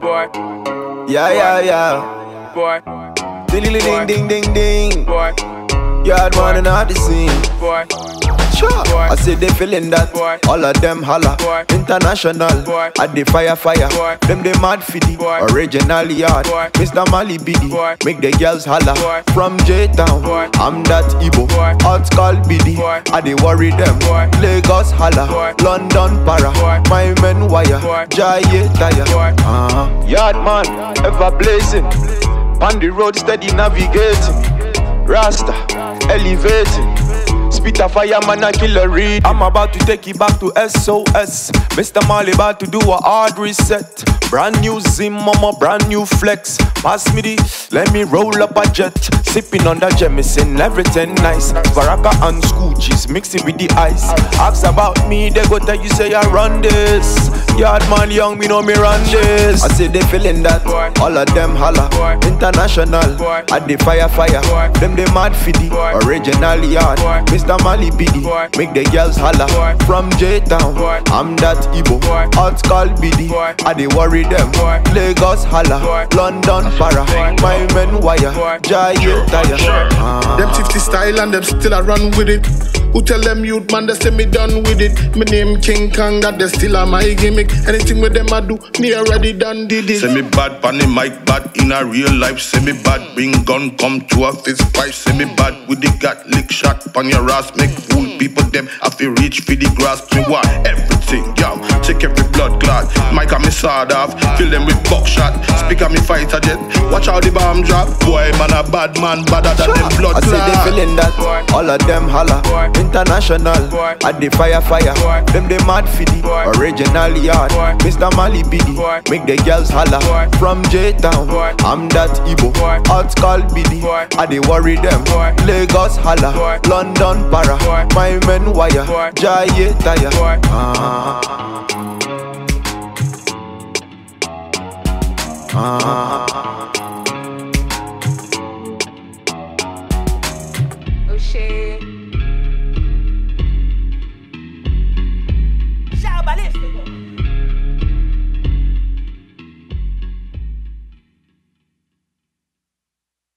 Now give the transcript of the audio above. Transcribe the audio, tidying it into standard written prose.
boy. Yeah. Boy. Ding, ding, ding, ding. Boy. Yard man in the scene. Boy. Sure. I say they feeling that. Boy. All of them holla. Boy. International. Boy. At the fire. Boy. Them they mad fiddy. Boy. Original yard. Boy. Mr. Mali Biddy. Boy. Make the girls holla. Boy. From J-Town. Boy. I'm that Igbo. Boy. Hot call Biddy. Boy. I they worry them. Boy. Lagos holla. Boy. London para. Boy. My men wire. Boy. Jaye tire. Boy. Yard man ever blazing. On the road steady navigating. Rasta elevating. Spit a fireman a killer read. I'm about to take it back to SOS. Mr. Marley about to do a hard reset. Brand new Zim, mama, brand new flex. Pass me the, let me roll up a jet. Sipping on that Jameson, everything nice. Baraka and Scoochies, mix it with the ice. Ask about me, they go tell you say I run this. Yard man young, me know me run this. I say they feeling that, Boy. all of them holla. Boy. International, Boy. at the fire. Boy. Them they mad fiddy, Boy. original yard. Boy. Mr. Mali Biddy, Boy. make the girls holla. Boy. From J-Town, Boy. I'm that Igbo. Boy. Hot call Biddy, Boy. I they worry them. Boy. Lagos holla, Boy. London para. Boy. My men wire, Boy. Jaye tire. Them 50 style and them still a run with it. Who tell them youth man they say me done with it. Me name King Kong, that they still a my gimmick. Anything with them I do, me already done did it. Say me bad, pan the mic bad in a real life. Say me bad, bring gun, come to a fist fight. Say me bad with the gat, lick shot pan your ass. Make fool people them have to reach for the grass. Me want everything, yo. Check every blood clot. Mic and me sawed off, fill them with buckshot. Speak on me fighter jet, watch how the bomb drop. Boy man a bad man, badder than them blood I say they clot. feeling that, Boy. all of them holla. Boy. International, Boy. at the fire. Boy. Them they mad fiddy, Boy. original yard. Boy. Mr. Mali Biddy, Boy. make the girls holla. Boy. From J-Town, Boy. I'm that Igbo. Boy. Hot call Biddy, Boy. I they worry them. Boy. Lagos holla, Boy. London para. Boy. My men wire, Boy. Jaye tire. Boy.